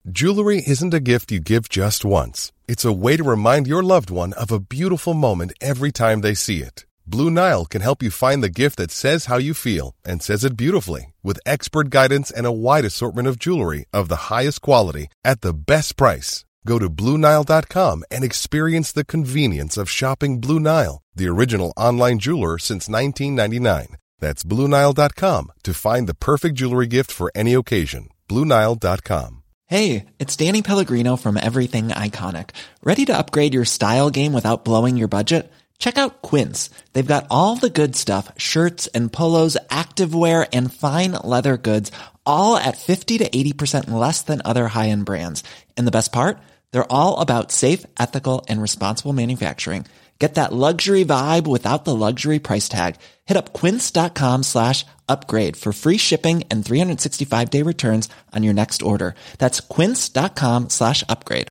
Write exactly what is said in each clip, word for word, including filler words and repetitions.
Jewelry isn't a gift you give just once. It's a way to remind your loved one of a beautiful moment every time they see it. Blue Nile can help you find the gift that says how you feel and says it beautifully, with expert guidance and a wide assortment of jewelry of the highest quality at the best price. Go to Blue Nile dot com and experience the convenience of shopping Blue Nile, the original online jeweler since nineteen ninety-nine. That's Blue Nile dot com to find the perfect jewelry gift for any occasion. Blue Nile dot com. Hey, it's Danny Pellegrino from Everything Iconic. Ready to upgrade your style game without blowing your budget? Check out Quince. They've got all the good stuff, shirts and polos, activewear, and fine leather goods, all at fifty to eighty percent less than other high-end brands. And the best part? They're all about safe, ethical, and responsible manufacturing. Get that luxury vibe without the luxury price tag. Hit up quince.com slash upgrade for free shipping and three sixty-five day returns on your next order. That's quince.com slash upgrade.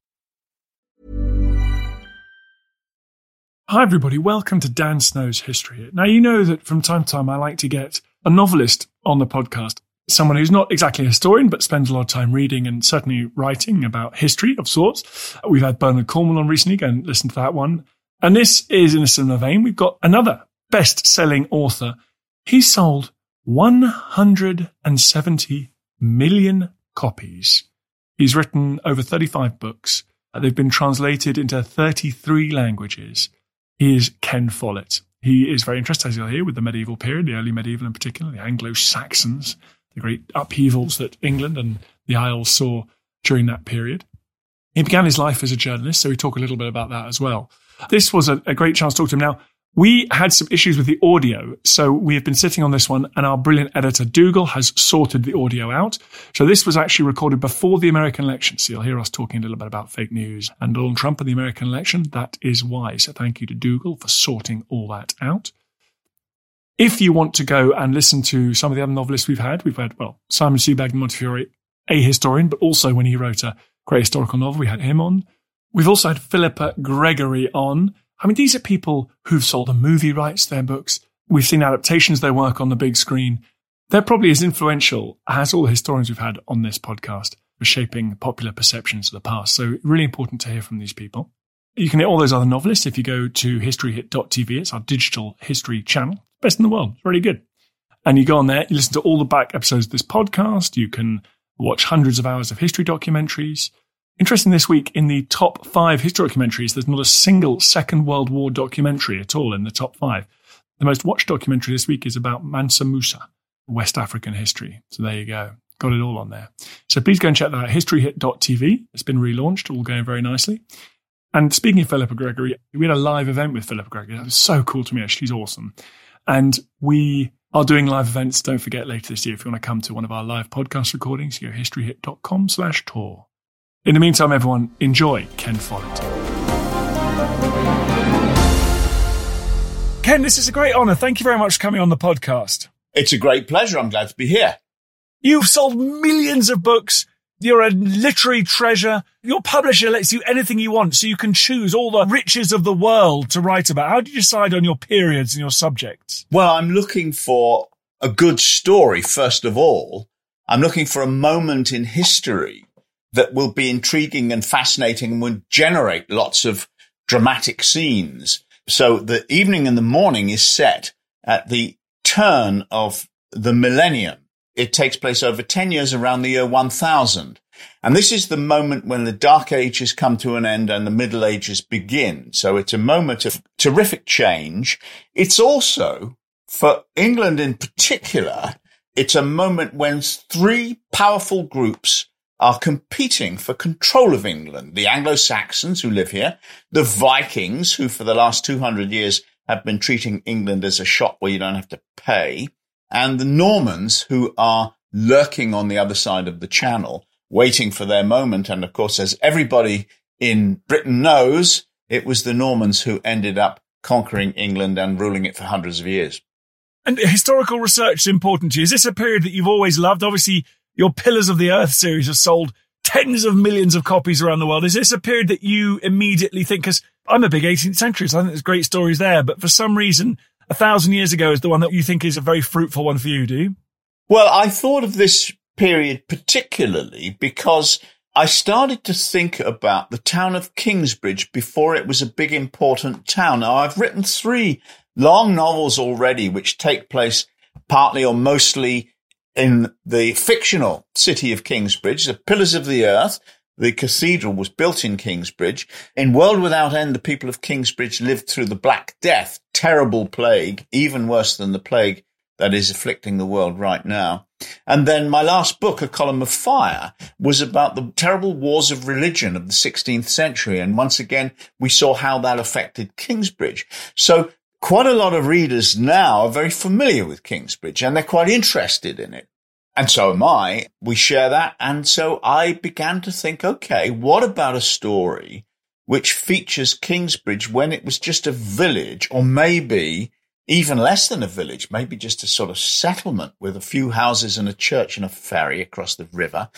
Hi everybody, welcome to Dan Snow's History Hit. Now you know that from time to time I like to get a novelist on the podcast. Someone who's not exactly a historian, but spends a lot of time reading and certainly writing about history of sorts. We've had Bernard Cornwell on recently, go and listen to that one. And this is in a similar vein. We've got another best-selling author. He sold one hundred seventy million copies. He's written over thirty-five books. They've been translated into thirty-three languages. He is Ken Follett. He is very interested, as you'll hear, with the medieval period, the early medieval in particular, the Anglo-Saxons, the great upheavals that England and the Isles saw during that period. He began his life as a journalist, so we talk a little bit about that as well. This was a, a great chance to talk to him. Now, we had some issues with the audio, so we have been sitting on this one, and our brilliant editor, Dougal, has sorted the audio out. So this was actually recorded before the American election, so you'll hear us talking a little bit about fake news and Donald Trump and the American election. That is why. So thank you to Dougal for sorting all that out. If you want to go and listen to some of the other novelists we've had, we've had, well, Simon Sebag de Montefiore, a historian, but also when he wrote a great historical novel, we had him on. We've also had Philippa Gregory on. I mean, these are people who've sold the movie rights to their books. We've seen adaptations of their work on the big screen. They're probably as influential as all the historians we've had on this podcast for shaping popular perceptions of the past. So really important to hear from these people. You can hear all those other novelists if you go to history hit dot t v. It's our digital history channel. Best in the world. It's really good. And you go on there, you listen to all the back episodes of this podcast. You can watch hundreds of hours of history documentaries. Interesting this week, in the top five history documentaries, there's not a single Second World War documentary at all in the top five. The most watched documentary this week is about Mansa Musa, West African history. So there you go. Got it all on there. So please go and check that out, history hit dot t v. It's been relaunched, all going very nicely. And speaking of Philippa Gregory, we had a live event with Philippa Gregory. That was so cool to me. She's awesome. And we are doing live events. Don't forget later this year, if you want to come to one of our live podcast recordings, you go history hit dot com slash tour. In the meantime, everyone, enjoy Ken Follett. Ken, this is a great honour. Thank you very much for coming on the podcast. It's a great pleasure. I'm glad to be here. You've sold millions of books. You're a literary treasure. Your publisher lets you anything you want, so you can choose all the riches of the world to write about. How do you decide on your periods and your subjects? Well, I'm looking for a good story, first of all. I'm looking for a moment in history that will be intriguing and fascinating and will generate lots of dramatic scenes. So the evening and the morning is set at the turn of the millennium. It takes place over ten years around the year one thousand. And this is the moment when the Dark Ages come to an end and the Middle Ages begin. So it's a moment of terrific change. It's also, for England in particular, it's a moment when three powerful groups are competing for control of England. The Anglo-Saxons who live here, the Vikings who for the last two hundred years have been treating England as a shop where you don't have to pay, and the Normans who are lurking on the other side of the channel, waiting for their moment. And of course, as everybody in Britain knows, it was the Normans who ended up conquering England and ruling it for hundreds of years. And historical research is important to you. Is this a period that you've always loved? Obviously, your Pillars of the Earth series has sold tens of millions of copies around the world. Is this a period that you immediately think, because I'm a big eighteenth century, so I think there's great stories there, but for some reason, a thousand years ago is the one that you think is a very fruitful one for you, do you? Well, I thought of this period particularly because I started to think about the town of Kingsbridge before it was a big, important town. Now, I've written three long novels already, which take place partly or mostly in the fictional city of Kingsbridge, the Pillars of the Earth. The cathedral was built in Kingsbridge. In World Without End, the people of Kingsbridge lived through the Black Death, terrible plague, even worse than the plague that is afflicting the world right now. And then my last book, A Column of Fire, was about the terrible wars of religion of the sixteenth century. And once again, we saw how that affected Kingsbridge. So quite a lot of readers now are very familiar with Kingsbridge, and they're quite interested in it. And so am I. We share that. And so I began to think, okay, what about a story which features Kingsbridge when it was just a village, or maybe even less than a village, maybe just a sort of settlement with a few houses and a church and a ferry across the river.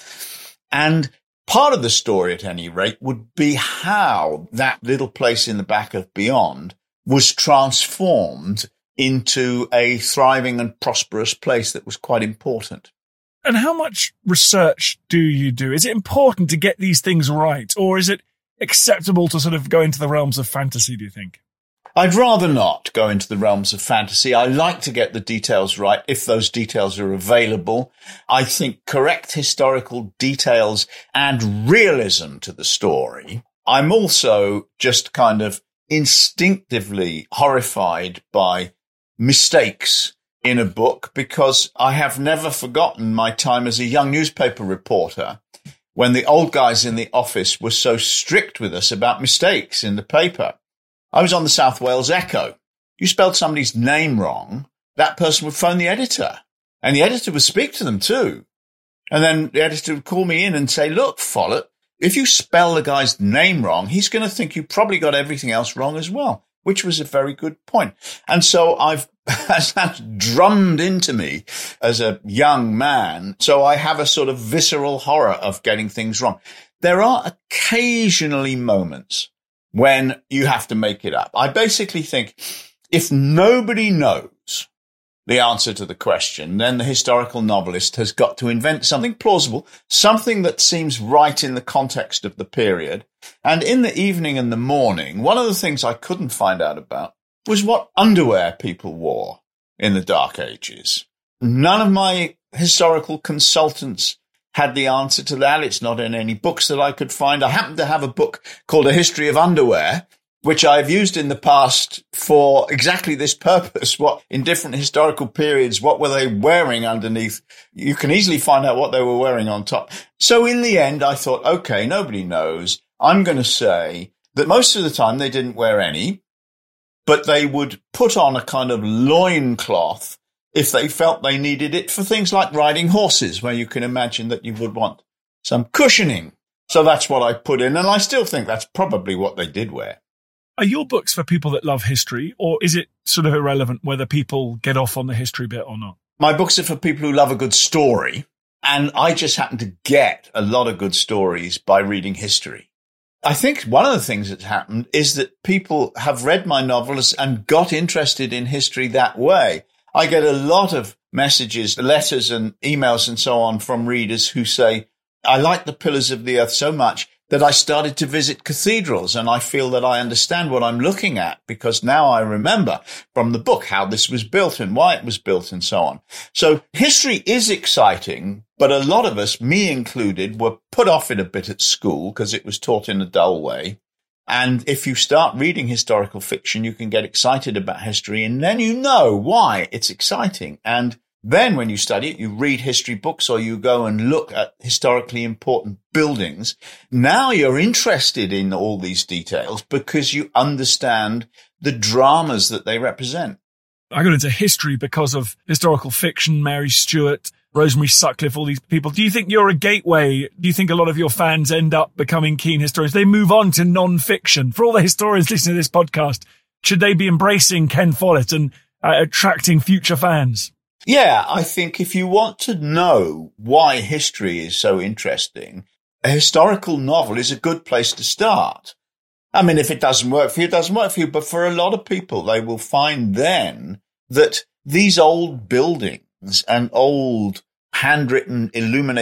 And part of the story, at any rate, would be how that little place in the back of Beyond was transformed into a thriving and prosperous place that was quite important. And how much research do you do? Is it important to get these things right, or is it acceptable to sort of go into the realms of fantasy, do you think? I'd rather not go into the realms of fantasy. I like to get the details right if those details are available. I think correct historical details add realism to the story. I'm also just kind of instinctively horrified by mistakes in a book, because I have never forgotten my time as a young newspaper reporter when the old guys in the office were so strict with us about mistakes in the paper. I was on the South Wales Echo. You spelled somebody's name wrong, that person would phone the editor, and the editor would speak to them too. And then the editor would call me in and say, look, Follett, if you spell the guy's name wrong, he's going to think you probably got everything else wrong as well, which was a very good point. And so I've that's drummed into me as a young man. So I have a sort of visceral horror of getting things wrong. There are occasionally moments when you have to make it up. I basically think if nobody knows the answer to the question, then the historical novelist has got to invent something plausible, something that seems right in the context of the period. And in the evening and the morning, one of the things I couldn't find out about was what underwear people wore in the Dark Ages. None of my historical consultants had the answer to that. It's not in any books that I could find. I happen to have a book called A History of Underwear, which I've used in the past for exactly this purpose. What, in different historical periods, what were they wearing underneath? You can easily find out what they were wearing on top. So in the end, I thought, okay, nobody knows. I'm going to say that most of the time they didn't wear any, but they would put on a kind of loincloth if they felt they needed it for things like riding horses, where you can imagine that you would want some cushioning. So that's what I put in, and I still think that's probably what they did wear. Are your books for people that love history, or is it sort of irrelevant whether people get off on the history bit or not? My books are for people who love a good story, and I just happen to get a lot of good stories by reading history. I think one of the things that's happened is that people have read my novels and got interested in history that way. I get a lot of messages, letters and emails and so on from readers who say, I like the Pillars of the Earth so much that I started to visit cathedrals, and I feel that I understand what I'm looking at because now I remember from the book how this was built and why it was built and so on. So history is exciting, but a lot of us, me included, were put off it a bit at school because it was taught in a dull way. And if you start reading historical fiction, you can get excited about history, and then you know why it's exciting. And then when you study it, you read history books or you go and look at historically important buildings. Now you're interested in all these details because you understand the dramas that they represent. I got into history because of historical fiction, Mary Stuart, Rosemary Sutcliffe, all these people. Do you think you're a gateway? Do you think a lot of your fans end up becoming keen historians? They move on to non-fiction. For all the historians listening to this podcast, should they be embracing Ken Follett and uh, attracting future fans? Yeah, I think if you want to know why history is so interesting, a historical novel is a good place to start. I mean, if it doesn't work for you, it doesn't work for you. But for a lot of people, they will find then that these old buildings and old handwritten, illuminated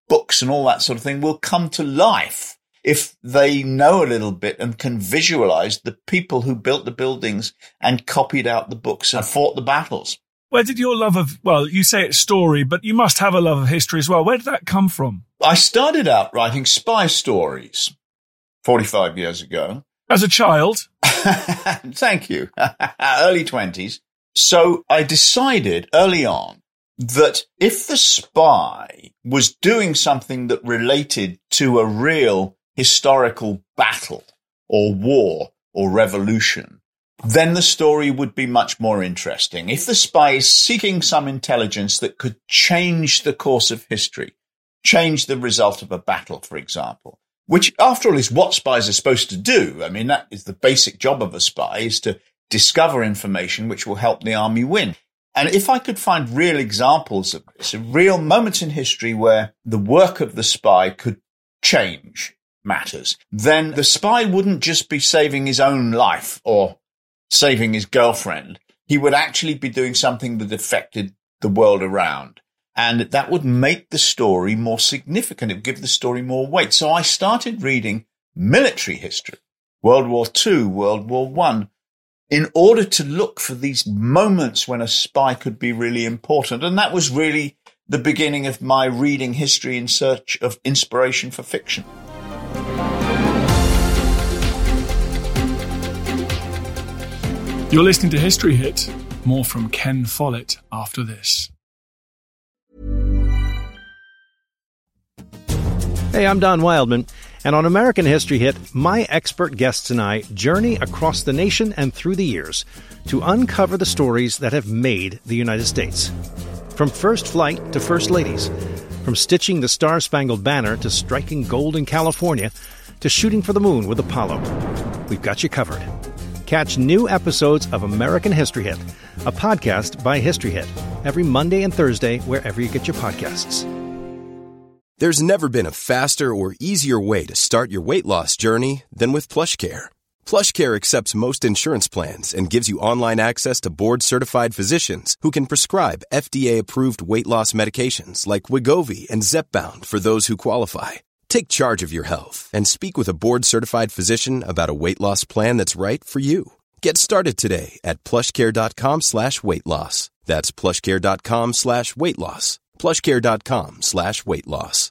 books and all that sort of thing will come to life if they know a little bit and can visualize the people who built the buildings and copied out the books and fought the battles. Where did your love of, well, you say it's story, but you must have a love of history as well. Where did that come from? I started out writing spy stories forty-five years ago. As a child? Thank you. Early twenties. So I decided early on that if the spy was doing something that related to a real historical battle or war or revolution, then the story would be much more interesting. If the spy is seeking some intelligence that could change the course of history, change the result of a battle, for example, which, after all, is what spies are supposed to do. I mean, that is the basic job of a spy, is to discover information which will help the army win. And if I could find real examples of this, real moments in history where the work of the spy could change matters, then the spy wouldn't just be saving his own life or saving his girlfriend. He would actually be doing something that affected the world around. And that would make the story more significant. It would give the story more weight. So I started reading military history, World War Two, World War One, in order to look for these moments when a spy could be really important. And that was really the beginning of my reading history in search of inspiration for fiction. You're listening to History Hit. More from Ken Follett after this. Hey, I'm Don Wildman, and on American History Hit, my expert guests and I journey across the nation and through the years to uncover the stories that have made the United States. From first flight to first ladies, from stitching the Star-Spangled Banner to striking gold in California to shooting for the moon with Apollo, we've got you covered. Catch new episodes of American History Hit, a podcast by History Hit, every Monday and Thursday wherever you get your podcasts. There's never been a faster or easier way to start your weight loss journey than with PlushCare. PlushCare accepts most insurance plans and gives you online access to board-certified physicians who can prescribe F D A-approved weight loss medications like Wegovy and Zepbound for those who qualify. Take charge of your health and speak with a board-certified physician about a weight loss plan that's right for you. Get started today at plushcare.com slash weight loss. That's plushcare.com slash weight loss. plushcare.com slash weight loss.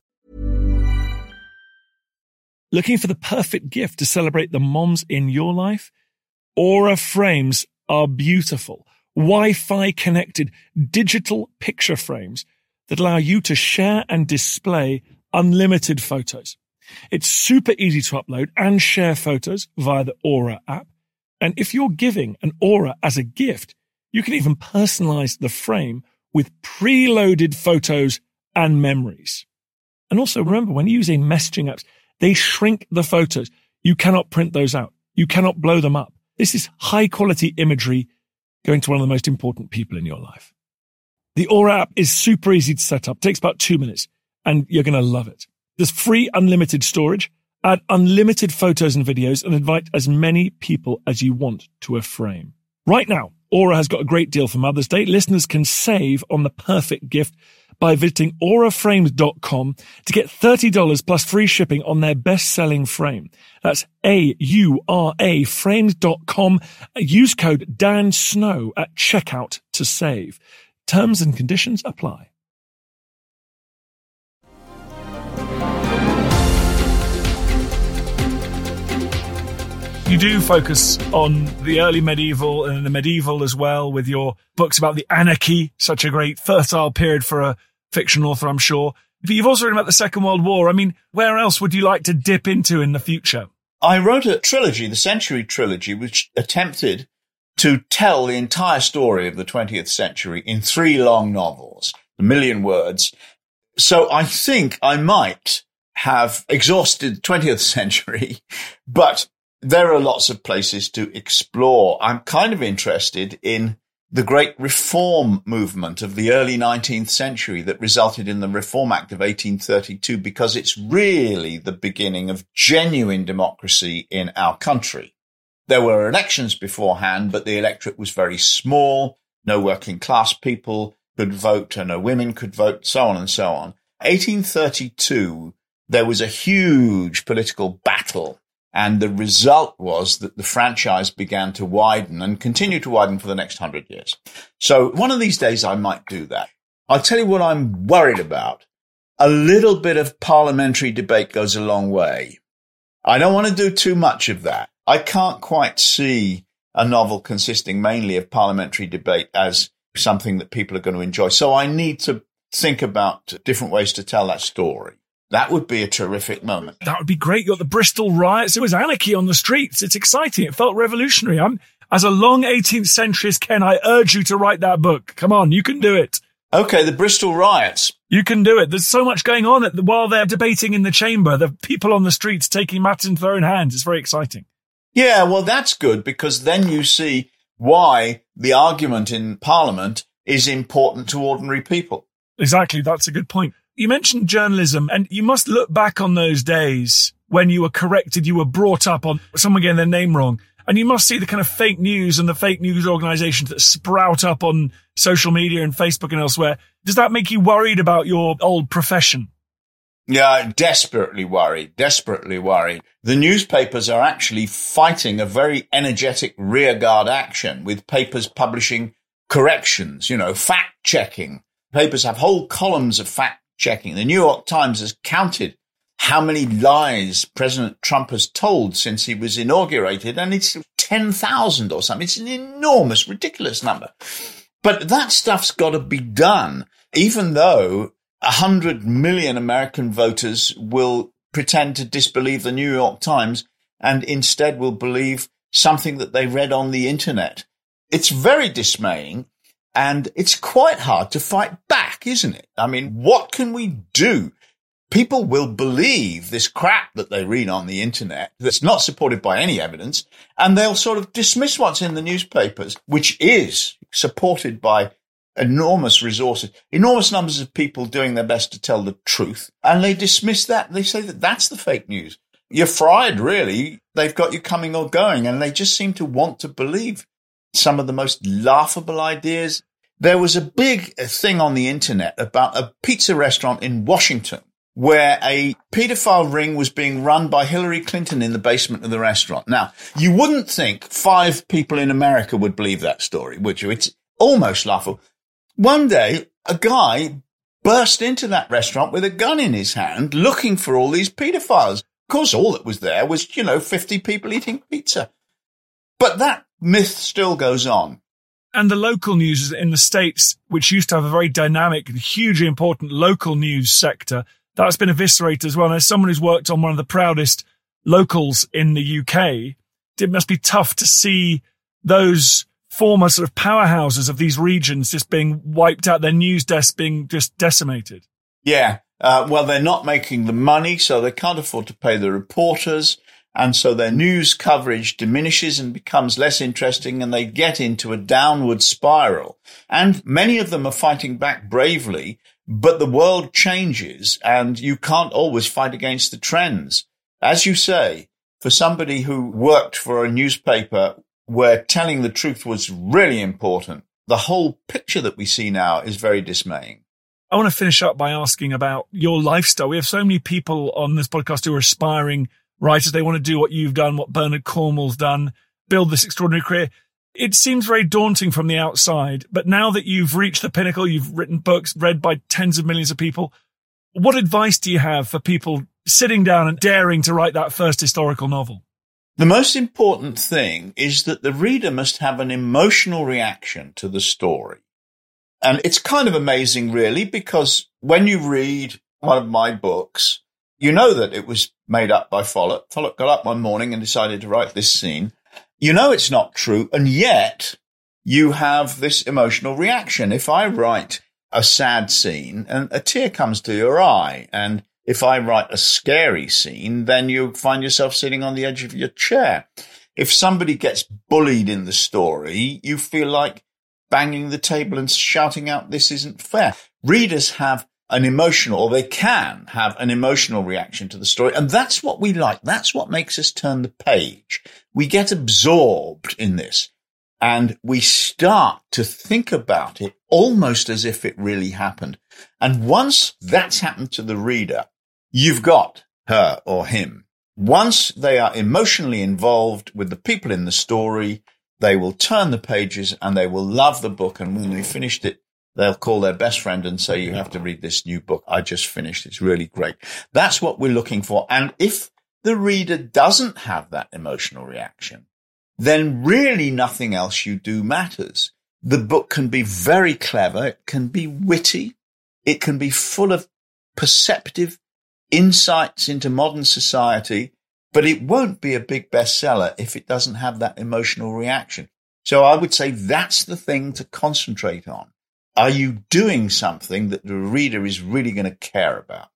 Looking for the perfect gift to celebrate the moms in your life? Aura frames are beautiful, Wi-Fi connected digital picture frames that allow you to share and display unlimited photos. It's super easy to upload and share photos via the Aura app. And if you're giving an Aura as a gift, you can even personalize the frame with preloaded photos and memories. And also remember, when using messaging apps, they shrink the photos. You cannot print those out. You cannot blow them up. This is high quality imagery going to one of the most important people in your life. The Aura app is super easy to set up. It takes about two minutes and you're going to love it. There's free unlimited storage, add unlimited photos and videos, and invite as many people as you want to a frame. Right now, Aura has got a great deal for Mother's Day. Listeners can save on the perfect gift by visiting aura frames dot com to get thirty dollars plus free shipping on their best-selling frame. That's A U R A frames dot com. Use code Dan Snow at checkout to save. Terms and conditions apply. You do focus on the early medieval and the medieval as well with your books about the anarchy, such a great fertile period for a fiction author, I'm sure. But you've also written about the Second World War. I mean, where else would you like to dip into in the future? I wrote a trilogy, the Century Trilogy, which attempted to tell the entire story of the twentieth century in three long novels, a million words. So I think I might have exhausted the twentieth century, but there are lots of places to explore. I'm kind of interested in the great reform movement of the early nineteenth century that resulted in the Reform Act of eighteen thirty-two, because it's really the beginning of genuine democracy in our country. There were elections beforehand, but the electorate was very small. No working class people could vote, and no women could vote, so on and so on. eighteen thirty-two, there was a huge political battle, and the result was that the franchise began to widen and continue to widen for the next hundred years. So one of these days I might do that. I'll tell you what I'm worried about. A little bit of parliamentary debate goes a long way. I don't want to do too much of that. I can't quite see a novel consisting mainly of parliamentary debate as something that people are going to enjoy. So I need to think about different ways to tell that story. That would be a terrific moment. That would be great. You got the Bristol riots. It was anarchy on the streets. It's exciting. It felt revolutionary. I'm, as a long eighteenth centuryist, Ken, I urge you to write that book. Come on, you can do it. Okay, the Bristol riots. You can do it. There's so much going on at the, while they're debating in the chamber. The people on the streets taking matters into their own hands. It's very exciting. Yeah, well, that's good, because then you see why the argument in Parliament is important to ordinary people. Exactly. That's a good point. You mentioned journalism, and you must look back on those days when you were corrected, you were brought up on someone getting their name wrong. And you must see the kind of fake news and the fake news organizations that sprout up on social media and Facebook and elsewhere. Does that make you worried about your old profession? Yeah, desperately worried, desperately worried. The newspapers are actually fighting a very energetic rearguard action with papers publishing corrections, you know, fact-checking. Papers have whole columns of fact-checking. The New York Times has counted how many lies President Trump has told since he was inaugurated, and it's ten thousand or something. It's an enormous, ridiculous number. But that stuff's got to be done, even though one hundred million American voters will pretend to disbelieve the New York Times and instead will believe something that they read on the internet. It's very dismaying, and it's quite hard to fight back, isn't it? I mean, what can we do? People will believe this crap that they read on the internet that's not supported by any evidence, and they'll sort of dismiss what's in the newspapers, which is supported by enormous resources, enormous numbers of people doing their best to tell the truth, and they dismiss that. They say that that's the fake news. You're fried, really. They've got you coming or going, and they just seem to want to believe some of the most laughable ideas. There was a big thing on the internet about a pizza restaurant in Washington where a paedophile ring was being run by Hillary Clinton in the basement of the restaurant. Now, you wouldn't think five people in America would believe that story, would you? It's almost laughable. One day, a guy burst into that restaurant with a gun in his hand looking for all these paedophiles. Of course, all that was there was, you know, fifty people eating pizza. But that myth still goes on. And the local news in the States, which used to have a very dynamic and hugely important local news sector, that's been eviscerated as well. And as someone who's worked on one of the proudest locals in the U K, it must be tough to see those former sort of powerhouses of these regions just being wiped out, their news desks being just decimated. Yeah. Uh, well, they're not making the money, so they can't afford to pay the reporters. And so their news coverage diminishes and becomes less interesting, and they get into a downward spiral. And many of them are fighting back bravely, but the world changes and you can't always fight against the trends. As you say, for somebody who worked for a newspaper where telling the truth was really important, the whole picture that we see now is very dismaying. I want to finish up by asking about your lifestyle. We have so many people on this podcast who are aspiring writers. They want to do what you've done, what Bernard Cornwell's done, build this extraordinary career. It seems very daunting from the outside, but now that you've reached the pinnacle, you've written books read by tens of millions of people, what advice do you have for people sitting down and daring to write that first historical novel? The most important thing is that the reader must have an emotional reaction to the story. And it's kind of amazing, really, because when you read one of my books, you know that it was made up by Follett. Follett got up one morning and decided to write this scene. You know it's not true, and yet you have this emotional reaction. If I write a sad scene and a tear comes to your eye, and if I write a scary scene, then you find yourself sitting on the edge of your chair. If somebody gets bullied in the story, you feel like banging the table and shouting out, "This isn't fair." Readers have an emotional, or they can have an emotional reaction to the story. And that's what we like. That's what makes us turn the page. We get absorbed in this. And we start to think about it almost as if it really happened. And once that's happened to the reader, you've got her or him. Once they are emotionally involved with the people in the story, they will turn the pages and they will love the book. And when they've finished it, they'll call their best friend and say, you have to read this new book I just finished. It's really great. That's what we're looking for. And if the reader doesn't have that emotional reaction, then really nothing else you do matters. The book can be very clever. It can be witty. It can be full of perceptive insights into modern society, but it won't be a big bestseller if it doesn't have that emotional reaction. So I would say that's the thing to concentrate on. Are you doing something that the reader is really going to care about?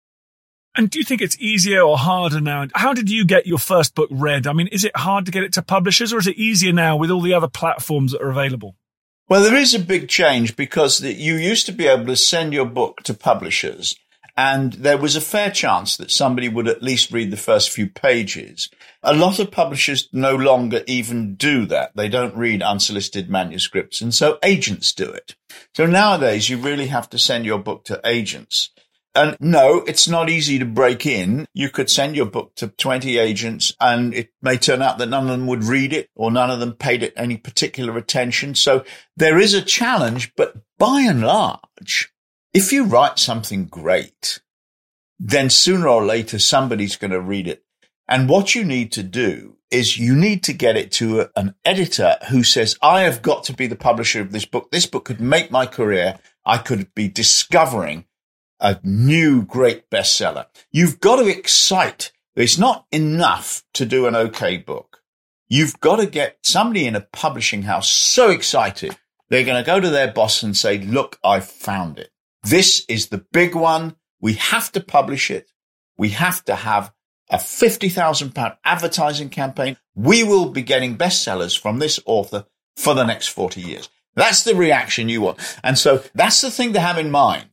And do you think it's easier or harder now? How did you get your first book read? I mean, is it hard to get it to publishers, or is it easier now with all the other platforms that are available? Well, there is a big change, because you used to be able to send your book to publishers, and there was a fair chance that somebody would at least read the first few pages. A lot of publishers no longer even do that. They don't read unsolicited manuscripts, and so agents do it. So nowadays, you really have to send your book to agents. And no, it's not easy to break in. You could send your book to twenty agents, and it may turn out that none of them would read it, or none of them paid it any particular attention. So there is a challenge, but by and large, if you write something great, then sooner or later somebody's going to read it. And what you need to do is you need to get it to an editor who says, I have got to be the publisher of this book. This book could make my career. I could be discovering a new great bestseller. You've got to excite. It's not enough to do an okay book. You've got to get somebody in a publishing house so excited, they're going to go to their boss and say, look, I found it. This is the big one. We have to publish it. We have to have a fifty thousand pounds advertising campaign. We will be getting bestsellers from this author for the next forty years. That's the reaction you want. And so that's the thing to have in mind.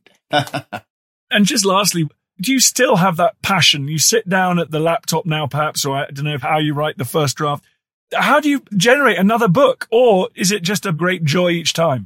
And just lastly, do you still have that passion? You sit down at the laptop now, perhaps, or I don't know how you write the first draft. How do you generate another book? Or is it just a great joy each time?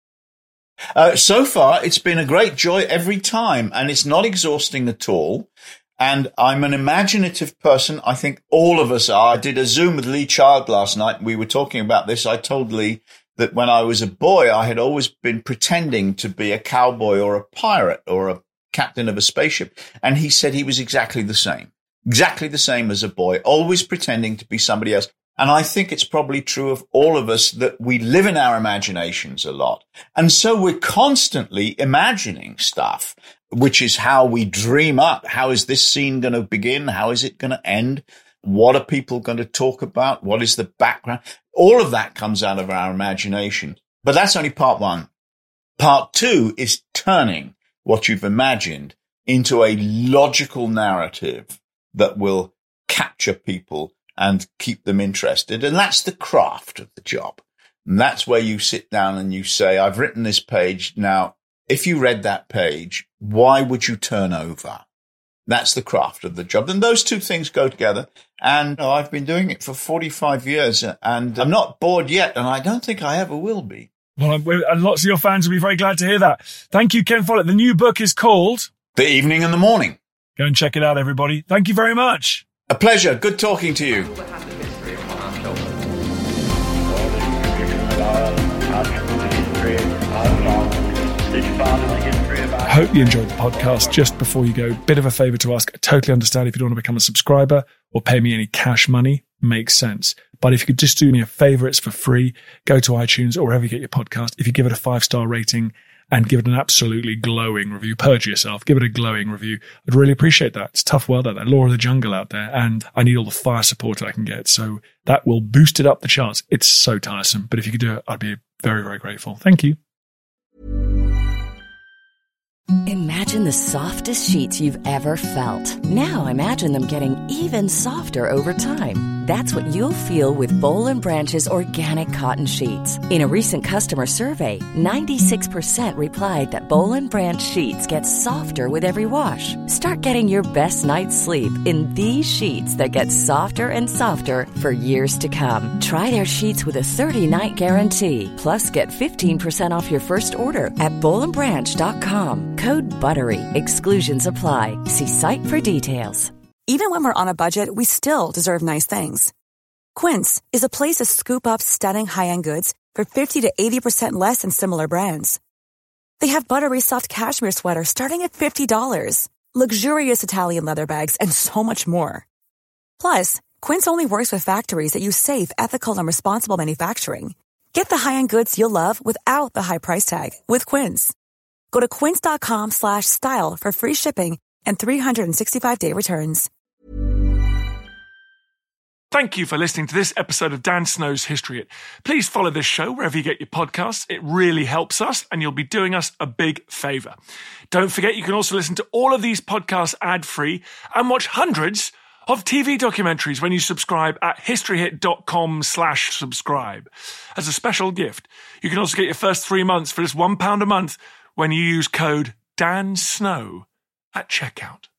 Uh, so far, it's been a great joy every time, and it's not exhausting at all. And I'm an imaginative person. I think all of us are. I did a Zoom with Lee Child last night. We were talking about this. I told Lee that when I was a boy, I had always been pretending to be a cowboy or a pirate or a captain of a spaceship. And he said he was exactly the same, exactly the same as a boy, always pretending to be somebody else. And I think it's probably true of all of us that we live in our imaginations a lot. And so we're constantly imagining stuff, which is how we dream up. How is this scene going to begin? How is it going to end? What are people going to talk about? What is the background? All of that comes out of our imagination. But that's only part one. Part two is turning what you've imagined into a logical narrative that will capture people and keep them interested. And that's the craft of the job. And that's where you sit down and you say, I've written this page. Now, if you read that page, why would you turn over? That's the craft of the job. And those two things go together. And oh, I've been doing it for forty-five years, and I'm not bored yet. And I don't think I ever will be. Well, and lots of your fans will be very glad to hear that. Thank you, Ken Follett. The new book is called The Evening and the Morning. Go and check it out, everybody. Thank you very much. A pleasure. Good talking to you. I hope you enjoyed the podcast. Just before you go, bit of a favor to ask. I totally understand if you don't want to become a subscriber or pay me any cash money. Makes sense. But if you could just do me a favor, it's for free. Go to iTunes or wherever you get your podcast. If you give it a five-star rating and give it an absolutely glowing review, purge yourself, give it a glowing review. I'd really appreciate that. It's a tough world out there, law of the jungle out there, and I need all the fire support I can get. So that will boost it up the charts. It's so tiresome. But if you could do it, I'd be very, very grateful. Thank you. Imagine the softest sheets you've ever felt. Now imagine them getting even softer over time. That's what you'll feel with Boll and Branch's organic cotton sheets. In a recent customer survey, ninety-six percent replied that Boll and Branch sheets get softer with every wash. Start getting your best night's sleep in these sheets that get softer and softer for years to come. Try their sheets with a thirty-night guarantee. Plus, get fifteen percent off your first order at boll and branch dot com. Code BUTTERY. Exclusions apply. See site for details. Even when we're on a budget, we still deserve nice things. Quince is a place to scoop up stunning high-end goods for fifty to eighty percent less than similar brands. They have buttery soft cashmere sweaters starting at fifty dollars, luxurious Italian leather bags, and so much more. Plus, Quince only works with factories that use safe, ethical, and responsible manufacturing. Get the high-end goods you'll love without the high price tag with Quince. Go to quince.com slash style for free shipping and three sixty-five day returns. Thank you for listening to this episode of Dan Snow's History Hit. Please follow this show wherever you get your podcasts. It really helps us, and you'll be doing us a big favour. Don't forget, you can also listen to all of these podcasts ad-free and watch hundreds of T V documentaries when you subscribe at historyhit.com slash subscribe. As a special gift, you can also get your first three months for just one pound a month when you use code DANSNOW at checkout.